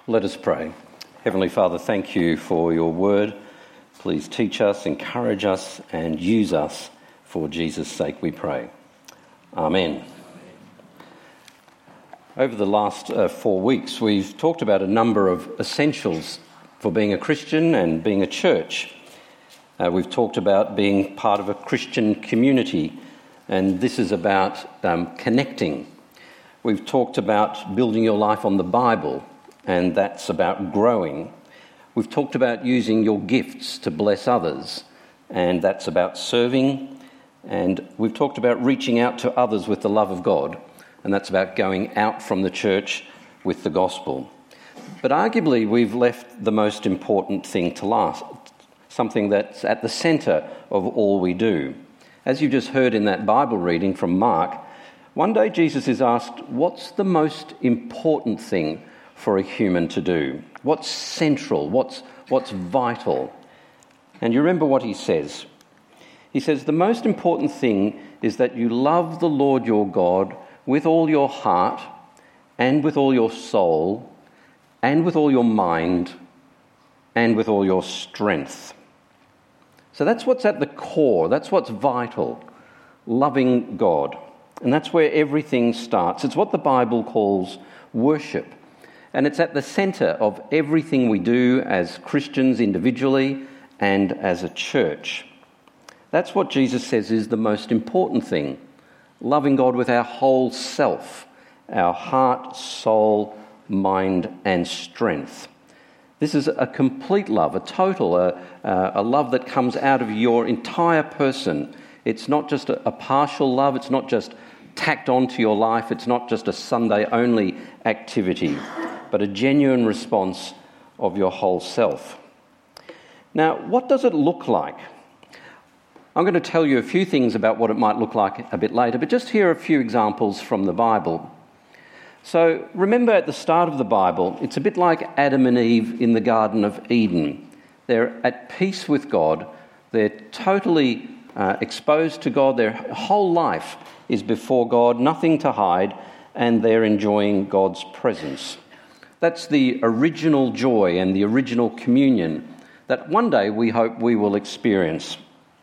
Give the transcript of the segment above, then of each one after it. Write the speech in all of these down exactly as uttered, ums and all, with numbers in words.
Let us pray. Heavenly Father, thank you for your word. Please teach us, encourage us, and use us for Jesus' sake, we pray. Amen. Over the last uh, four weeks, we've talked about a number of essentials for being a Christian and being a church. Uh, we've talked about being part of a Christian community, and this is about um, connecting. We've talked about building your life on the Bible, and that's about growing. We've talked about using your gifts to bless others, and that's about serving. And we've talked about reaching out to others with the love of God, and that's about going out from the church with the gospel. But arguably, we've left the most important thing to last, something that's at the centre of all we do. As you just heard in that Bible reading from Mark, one day Jesus is asked, what's the most important thing for a human to do? What's central? What's, what's vital? And you remember what he says. He says, the most important thing is that you love the Lord your God with all your heart and with all your soul and with all your mind and with all your strength. So that's what's at the core. That's what's vital. Loving God. And that's where everything starts. It's what the Bible calls worship. And it's at the centre of everything we do as Christians individually and as a church. That's what Jesus says is the most important thing. Loving God with our whole self, our heart, soul, mind and strength. This is a complete love, a total, a, a love that comes out of your entire person. It's not just a, a partial love, it's not just tacked onto your life, it's not just a Sunday-only activity, but a genuine response of your whole self. Now, what does it look like? I'm going to tell you a few things about what it might look like a bit later, but just here are a few examples from the Bible. So remember at the start of the Bible, it's a bit like Adam and Eve in the Garden of Eden. They're at peace with God, they're totally uh, exposed to God, their whole life is before God, nothing to hide, and they're enjoying God's presence. That's the original joy and the original communion that one day we hope we will experience.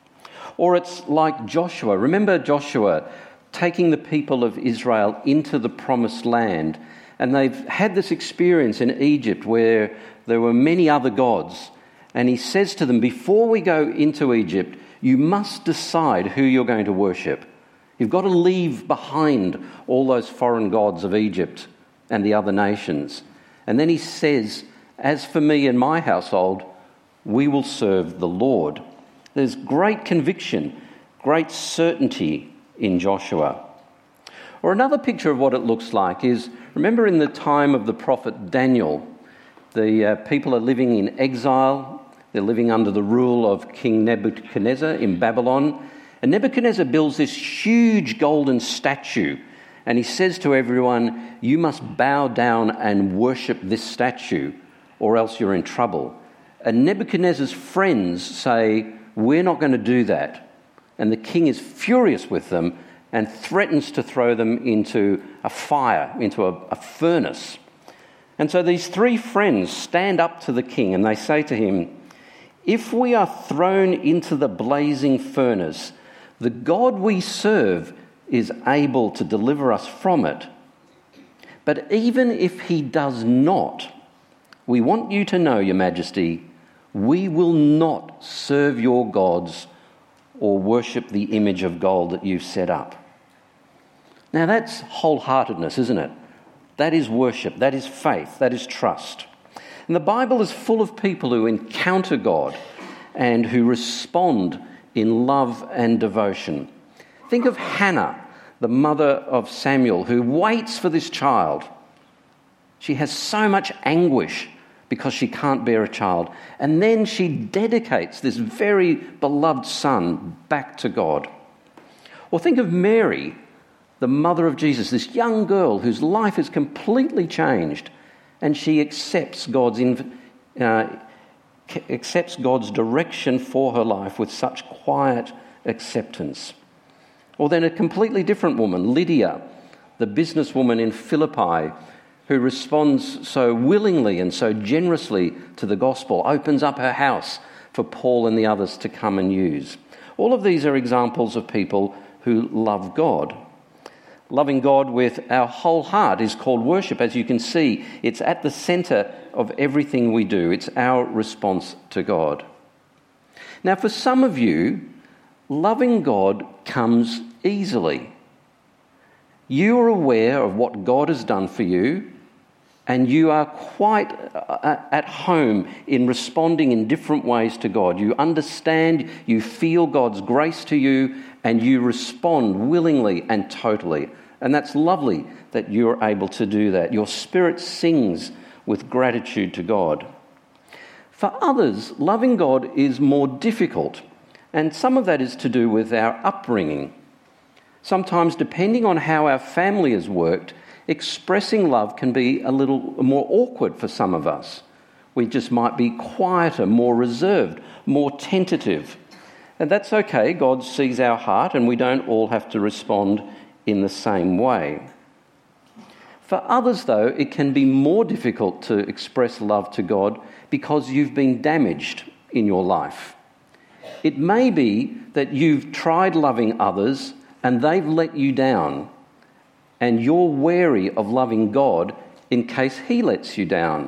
Or it's like Joshua. Remember Joshua taking the people of Israel into the promised land, and they've had this experience in Egypt where there were many other gods. And he says to them, before we go into Egypt, you must decide who you're going to worship. You've got to leave behind all those foreign gods of Egypt and the other nations. And then he says, as for me and my household, we will serve the Lord. There's great conviction, great certainty in Joshua. Or another picture of what it looks like is, remember in the time of the prophet Daniel, the uh, people are living in exile. They're living under the rule of King Nebuchadnezzar in Babylon. And Nebuchadnezzar builds this huge golden statue. And he says to everyone, you must bow down and worship this statue, or else you're in trouble. And Nebuchadnezzar's friends say, we're not going to do that. And the king is furious with them and threatens to throw them into a fire, into a, a furnace. And so these three friends stand up to the king and they say to him, if we are thrown into the blazing furnace, the God we serve is able to deliver us from it. But even if he does not, we want you to know, Your Majesty, we will not serve your gods or worship the image of gold that you've set up. Now that's wholeheartedness, isn't it? That is worship, that is faith, that is trust. And the Bible is full of people who encounter God and who respond in love and devotion. Think of Hannah, the mother of Samuel, who waits for this child. She has so much anguish because she can't bear a child. And then she dedicates this very beloved son back to God. Or think of Mary, the mother of Jesus, this young girl whose life is completely changed, and she accepts God's inv- uh, accepts God's direction for her life with such quiet acceptance. Or then a completely different woman, Lydia, the businesswoman in Philippi, who responds so willingly and so generously to the gospel, opens up her house for Paul and the others to come and use. All of these are examples of people who love God. Loving God with our whole heart is called worship. As you can see, it's at the centre of everything we do. It's our response to God. Now, for some of you, loving God comes easily. You are aware of what God has done for you, and you are quite at home in responding in different ways to God. You understand, you feel God's grace to you, and you respond willingly and totally. And that's lovely that you're able to do that. Your spirit sings with gratitude to God. For others, loving God is more difficult, and some of that is to do with our upbringing. Sometimes, depending on how our family has worked, expressing love can be a little more awkward for some of us. We just might be quieter, more reserved, more tentative. And that's okay. God sees our heart, and we don't all have to respond in the same way. For others, though, it can be more difficult to express love to God because you've been damaged in your life. It may be that you've tried loving others and they've let you down, and you're wary of loving God in case He lets you down.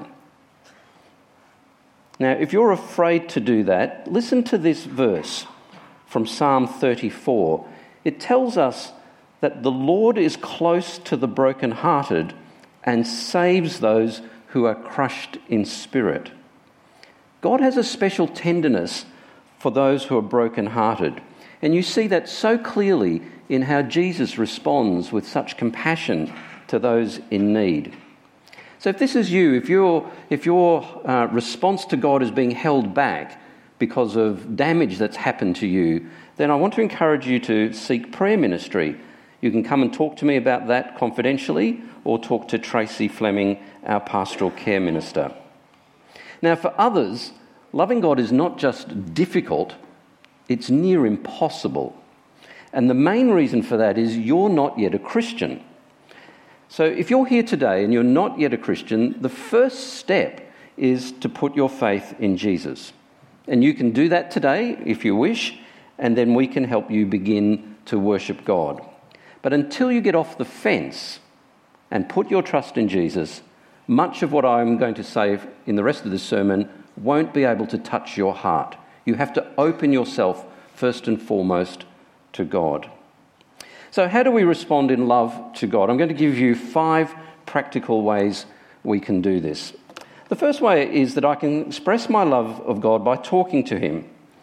Now, if you're afraid to do that, listen to this verse from Psalm thirty-four. It tells us that the Lord is close to the brokenhearted and saves those who are crushed in spirit. God has a special tenderness for those who are brokenhearted, and you see that so clearly in how Jesus responds with such compassion to those in need. So if this is you, if your if your uh, response to God is being held back because of damage that's happened to you, then I want to encourage you to seek prayer ministry. You can come and talk to me about that confidentially, or talk to Tracy Fleming, our pastoral care minister. Now, for others, loving God is not just difficult, it's near impossible. And the main reason for that is you're not yet a Christian. So if you're here today and you're not yet a Christian, the first step is to put your faith in Jesus. And you can do that today if you wish, and then we can help you begin to worship God. But until you get off the fence and put your trust in Jesus, much of what I'm going to say in the rest of this sermon won't be able to touch your heart. You have to open yourself first and foremost to God. So how do we respond in love to God? I'm going to give you five practical ways we can do this. The first way is that I can express my love of God by talking to Him.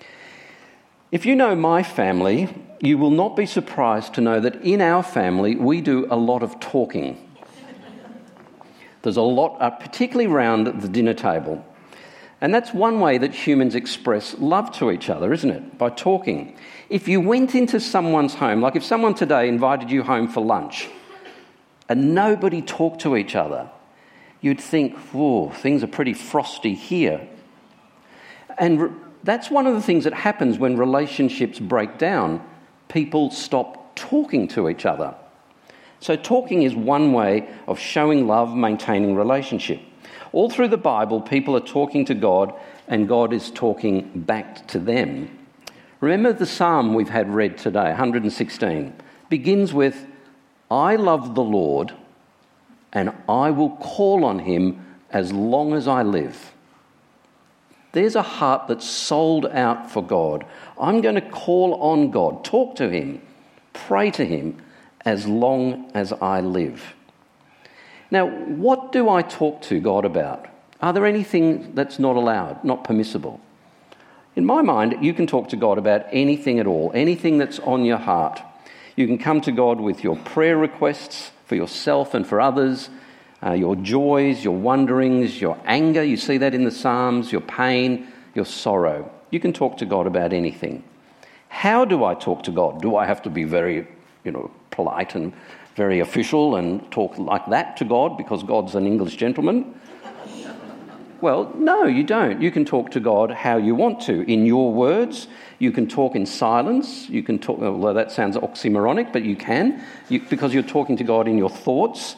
If you know my family, you will not be surprised to know that in our family we do a lot of talking. There's a lot, uh, particularly around the dinner table. And that's one way that humans express love to each other, isn't it? By talking. If you went into someone's home, like if someone today invited you home for lunch and nobody talked to each other, you'd think, whoa, things are pretty frosty here. And re- that's one of the things that happens when relationships break down. People stop talking to each other. So talking is one way of showing love, maintaining relationship. All through the Bible, people are talking to God and God is talking back to them. Remember the psalm we've had read today, one hundred sixteen, begins with, I love the Lord and I will call on Him as long as I live. There's a heart that's sold out for God. I'm going to call on God, talk to Him, pray to Him as long as I live. Now, what do I talk to God about? Are there anything that's not allowed, not permissible? In my mind, you can talk to God about anything at all, anything that's on your heart. You can come to God with your prayer requests for yourself and for others, uh, your joys, your wonderings, your anger, you see that in the Psalms, your pain, your sorrow. You can talk to God about anything. How do I talk to God? Do I have to be very, you know, polite and very official and talk like that to God because God's an English gentleman? Well, no, you don't. You can talk to God how you want to, in your words. You can talk in silence. You can talk, although that sounds oxymoronic, but you can, you, because you're talking to God in your thoughts.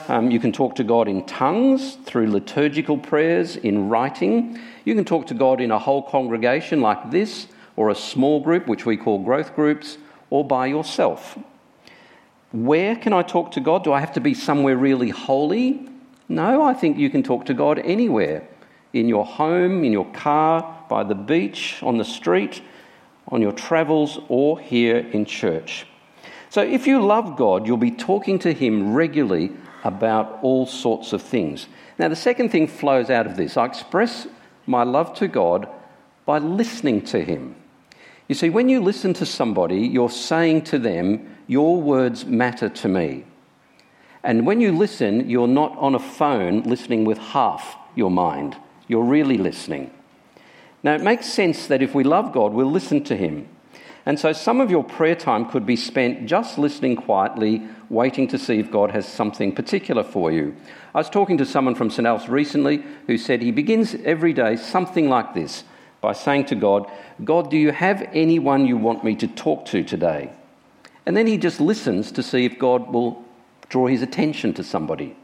Um, you can talk to God in tongues, through liturgical prayers, in writing. You can talk to God in a whole congregation like this, or a small group, which we call growth groups, or by yourself. Where can I talk to God? Do I have to be somewhere really holy? No, I think you can talk to God anywhere. In your home, in your car, by the beach, on the street, on your travels, or here in church. So if you love God, you'll be talking to him regularly about all sorts of things. Now, the second thing flows out of this. I express my love to God by listening to him. You see, when you listen to somebody, you're saying to them, your words matter to me. And when you listen, you're not on a phone listening with half your mind. You're really listening. Now, it makes sense that if we love God, we'll listen to him. And so some of your prayer time could be spent just listening quietly, waiting to see if God has something particular for you. I was talking to someone from St Alp's recently who said he begins every day something like this, by saying to God, God, do you have anyone you want me to talk to today? And then he just listens to see if God will draw his attention to somebody.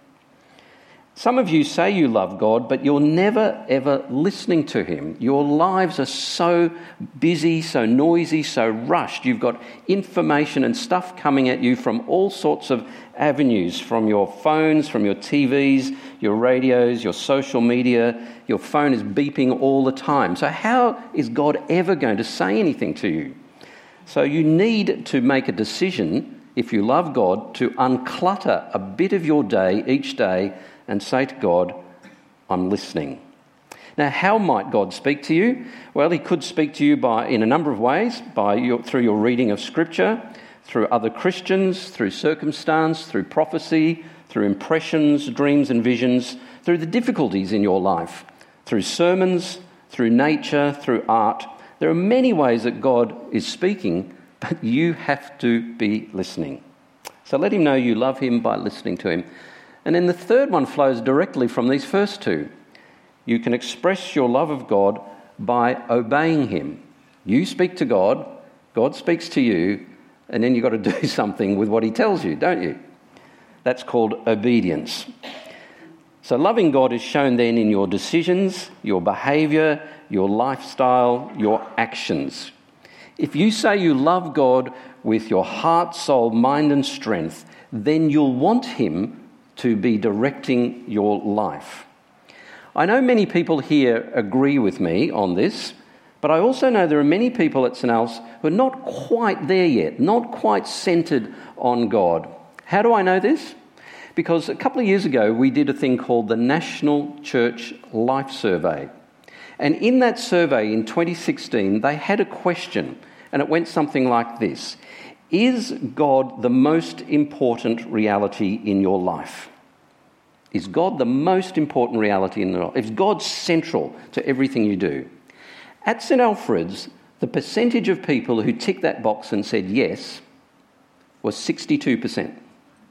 Some of you say you love God, but you're never, ever listening to him. Your lives are so busy, so noisy, so rushed. You've got information and stuff coming at you from all sorts of avenues, from your phones, from your T Vs, your radios, your social media. Your phone is beeping all the time. So how is God ever going to say anything to you? So you need to make a decision, if you love God, to unclutter a bit of your day each day and say to God, I'm listening. Now, how might God speak to you? Well, he could speak to you by in a number of ways, by your, through your reading of Scripture, through other Christians, through circumstance, through prophecy, through impressions, dreams and visions, through the difficulties in your life, through sermons, through nature, through art. There are many ways that God is speaking, but you have to be listening. So let him know you love him by listening to him. And then the third one flows directly from these first two. You can express your love of God by obeying him. You speak to God, God speaks to you, and then you've got to do something with what he tells you, don't you? That's called obedience. So loving God is shown then in your decisions, your behaviour, your lifestyle, your actions. If you say you love God with your heart, soul, mind and strength, then you'll want him to be directing your life. I know many people here agree with me on this, but I also know there are many people at St Alp's who are not quite there yet, not quite centred on God. How do I know this? Because a couple of years ago we did a thing called the National Church Life Survey. And in that survey in twenty sixteen, they had a question, and it went something like this. Is God the most important reality in your life? Is God the most important reality in your life? Is God central to everything you do? At St Alfred's, the percentage of people who ticked that box and said yes was sixty-two percent.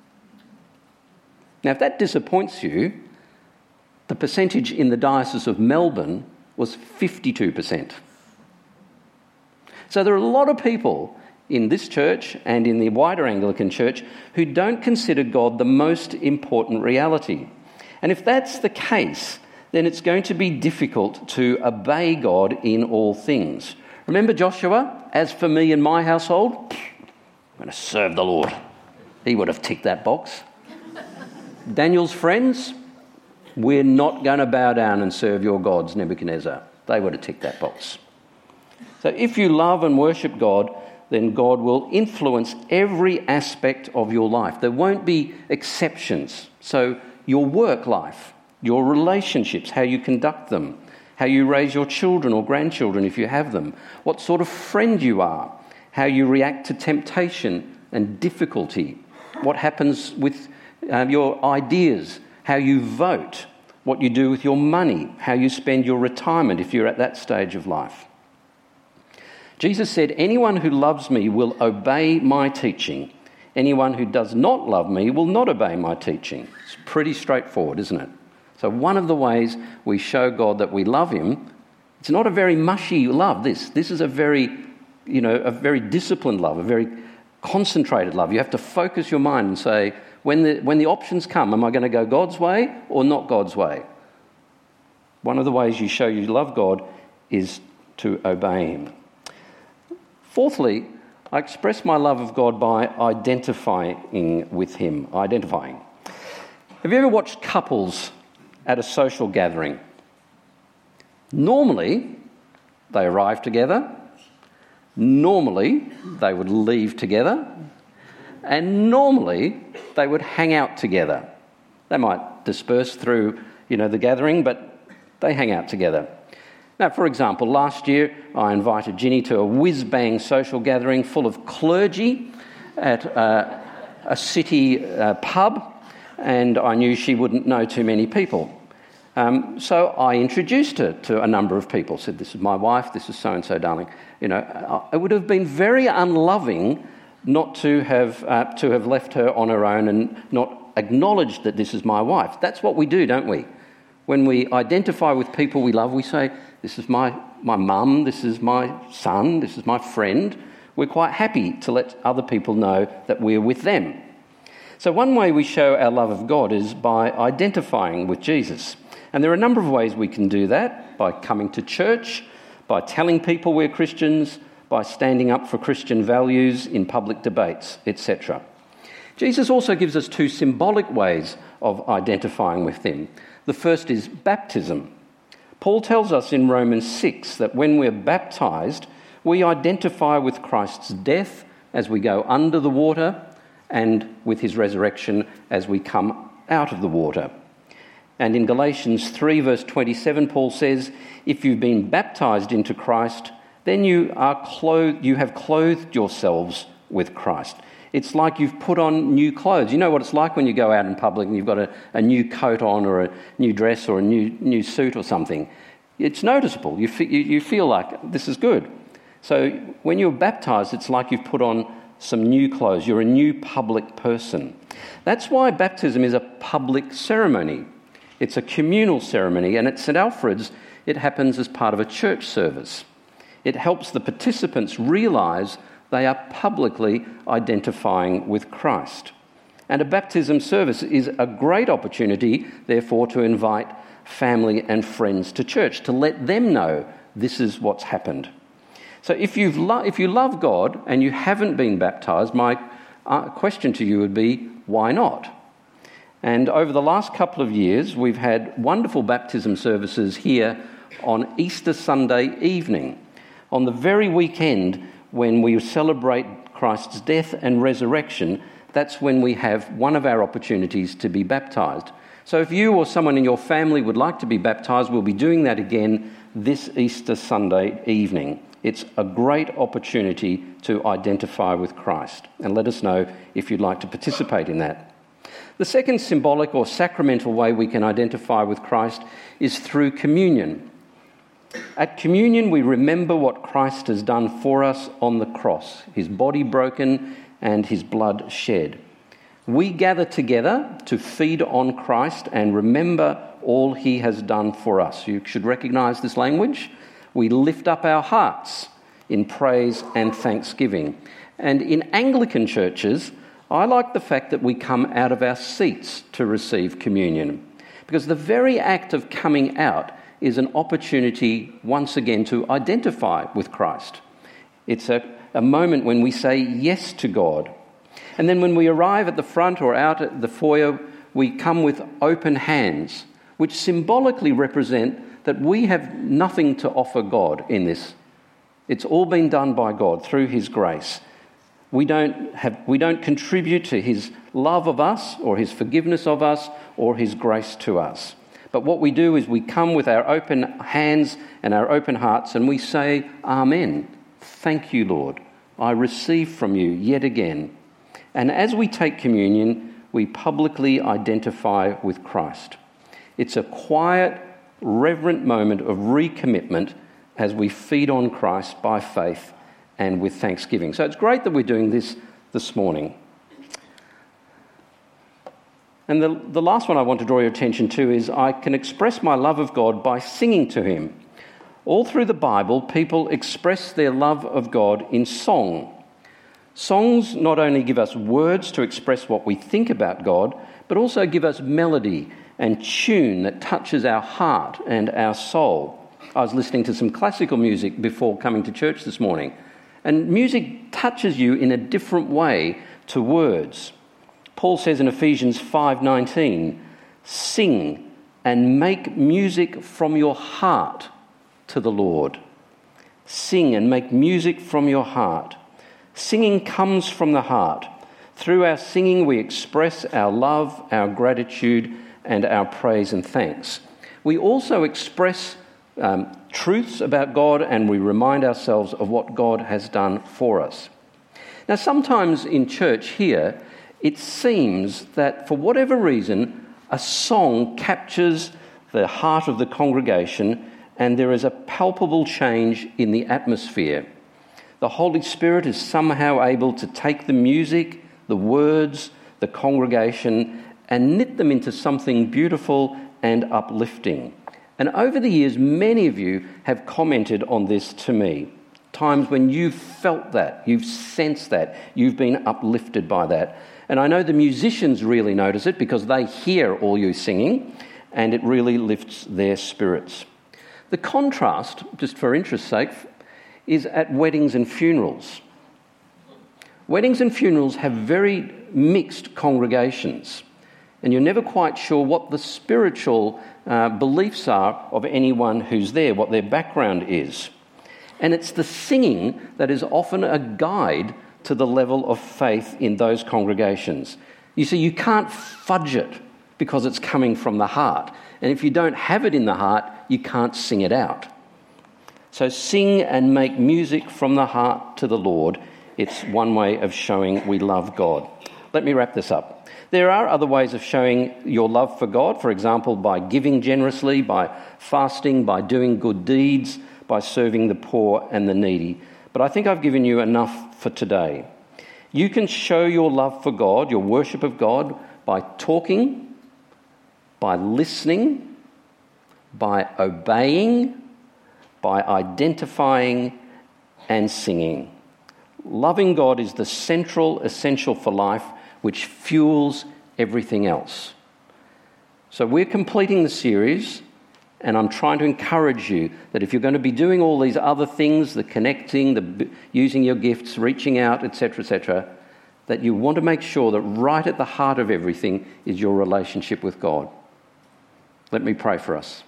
Now, if that disappoints you, the percentage in the Diocese of Melbourne was fifty-two percent. So there are a lot of people in this church and in the wider Anglican Church who don't consider God the most important reality. And if that's the case, then it's going to be difficult to obey God in all things. Remember Joshua? As for me and my household, I'm going to serve the Lord. He would have ticked that box. Daniel's friends, we're not going to bow down and serve your gods, Nebuchadnezzar. They would have ticked that box. So if you love and worship God, then God will influence every aspect of your life. There won't be exceptions. So your work life, your relationships, how you conduct them, how you raise your children or grandchildren if you have them, what sort of friend you are, how you react to temptation and difficulty, what happens with um, your ideas, how you vote, what you do with your money, how you spend your retirement if you're at that stage of life. Jesus said, anyone who loves me will obey my teaching. Anyone who does not love me will not obey my teaching. It's pretty straightforward, isn't it? So one of the ways we show God that we love him, it's not a very mushy love, this. This is a very, you know, a very disciplined love, a very concentrated love. You have to focus your mind and say, When the, when the options come, am I going to go God's way or not God's way? One of the ways you show you love God is to obey him. Fourthly, I express my love of God by identifying with him. Identifying. Have you ever watched couples at a social gathering? Normally, they arrive together. Normally, they would leave together. And normally, they would hang out together. They might disperse through, you know, the gathering, but they hang out together. Now, for example, last year I invited Ginny to a whiz-bang social gathering full of clergy at uh, a city uh, pub, and I knew she wouldn't know too many people. Um, so I introduced her to a number of people, said, this is my wife, this is so-and-so, darling. You know, it would have been very unloving not to have uh, to have left her on her own and not acknowledged that this is my wife. That's what we do, don't we? When we identify with people we love, we say, this is my, my mum, this is my son, this is my friend. We're quite happy to let other people know that we're with them. So one way we show our love of God is by identifying with Jesus. And there are a number of ways we can do that, by coming to church, by telling people we're Christians, by standing up for Christian values in public debates, et cetera. Jesus also gives us two symbolic ways of identifying with him. The first is baptism. Paul tells us in Romans six that when we're baptised, we identify with Christ's death as we go under the water and with his resurrection as we come out of the water. And in Galatians three verse twenty-seven, Paul says, if you've been baptised into Christ, then you are clothed, you have clothed yourselves with Christ. It's like you've put on new clothes. You know what it's like when you go out in public and you've got a, a new coat on or a new dress or a new new suit or something. It's noticeable. You, fe- you, you feel like this is good. So when you're baptised, it's like you've put on some new clothes. You're a new public person. That's why baptism is a public ceremony. It's a communal ceremony, and at St Alfred's, it happens as part of a church service. It helps the participants realise they are publicly identifying with Christ. And a baptism service is a great opportunity, therefore, to invite family and friends to church, to let them know this is what's happened. So if, you've lo- if you love God and you haven't been baptised, my uh, question to you would be, why not? And over the last couple of years, we've had wonderful baptism services here on Easter Sunday evening, on the very weekend when we celebrate Christ's death and resurrection. That's when we have one of our opportunities to be baptised. So if you or someone in your family would like to be baptised, we'll be doing that again this Easter Sunday evening. It's a great opportunity to identify with Christ, and let us know if you'd like to participate in that. The second symbolic or sacramental way we can identify with Christ is through communion. At communion, we remember what Christ has done for us on the cross, his body broken and his blood shed. We gather together to feed on Christ and remember all he has done for us. You should recognise this language. We lift up our hearts in praise and thanksgiving. And in Anglican churches, I like the fact that we come out of our seats to receive communion, because the very act of coming out is an opportunity once again to identify with Christ. It's a, a moment when we say yes to God. And then when we arrive at the front or out at the foyer, we come with open hands, which symbolically represent that we have nothing to offer God in this. It's all been done by God through his grace. We don't have, we don't contribute to his love of us or his forgiveness of us or his grace to us. But what we do is we come with our open hands and our open hearts and we say, Amen. Thank you, Lord. I receive from you yet again. And as we take communion, we publicly identify with Christ. It's a quiet, reverent moment of recommitment as we feed on Christ by faith and with thanksgiving. So it's great that we're doing this this morning. And the, the last one I want to draw your attention to is I can express my love of God by singing to him. All through the Bible, people express their love of God in song. Songs not only give us words to express what we think about God, but also give us melody and tune that touches our heart and our soul. I was listening to some classical music before coming to church this morning, and music touches you in a different way to words. Paul says in Ephesians five nineteen, "Sing and make music from your heart to the Lord." Sing and make music from your heart. Singing comes from the heart. Through our singing, we express our love, our gratitude, and our praise and thanks. We also express um, truths about God, and we remind ourselves of what God has done for us. Now, sometimes in church here, it seems that for whatever reason, a song captures the heart of the congregation, and there is a palpable change in the atmosphere. The Holy Spirit is somehow able to take the music, the words, the congregation, and knit them into something beautiful and uplifting. And over the years, many of you have commented on this to me. Times when you've felt that, you've sensed that, you've been uplifted by that. And I know the musicians really notice it because they hear all you singing, and it really lifts their spirits. The contrast, just for interest's sake, is at weddings and funerals. Weddings and funerals have very mixed congregations, and you're never quite sure what the spiritual uh, beliefs are of anyone who's there, what their background is. And it's the singing that is often a guide to the level of faith in those congregations. You see, you can't fudge it because it's coming from the heart. And if you don't have it in the heart, you can't sing it out. So sing and make music from the heart to the Lord. It's one way of showing we love God. Let me wrap this up. There are other ways of showing your love for God, for example, by giving generously, by fasting, by doing good deeds, by serving the poor and the needy. But I think I've given you enough for today. You can show your love for God, your worship of God, by talking, by listening, by obeying, by identifying and singing. Loving God is the central essential for life, which fuels everything else. So we're completing the series, and I'm trying to encourage you that if you're going to be doing all these other things, the connecting, the using your gifts, reaching out, et cetera, et cetera, that you want to make sure that right at the heart of everything is your relationship with God. Let me pray for us.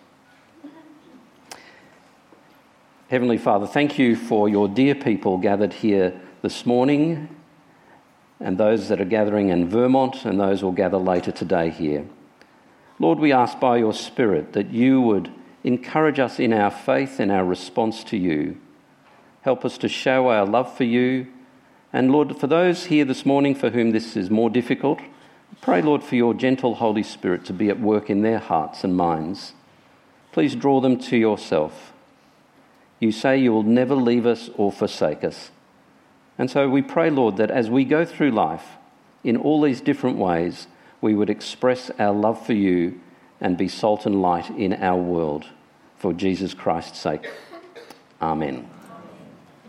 Heavenly Father, thank you for your dear people gathered here this morning, and those that are gathering in Vermont, and those who will gather later today here. Lord, we ask by your Spirit that you would encourage us in our faith and our response to you. Help us to show our love for you. And Lord, for those here this morning for whom this is more difficult, pray, Lord, for your gentle Holy Spirit to be at work in their hearts and minds. Please draw them to yourself. You say you will never leave us or forsake us. And so we pray, Lord, that as we go through life in all these different ways, we would express our love for you and be salt and light in our world. For Jesus Christ's sake. Amen.